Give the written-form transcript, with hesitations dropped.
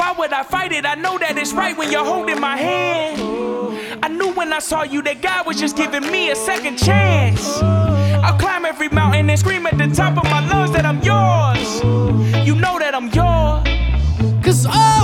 why would I fight it? I know that it's right when you're holding my hand. I knew when I saw you that God was just giving me a second chance. I'll climb every mountain and scream at the top of my lungs that I'm yours. You know that I'm yours. 'Cause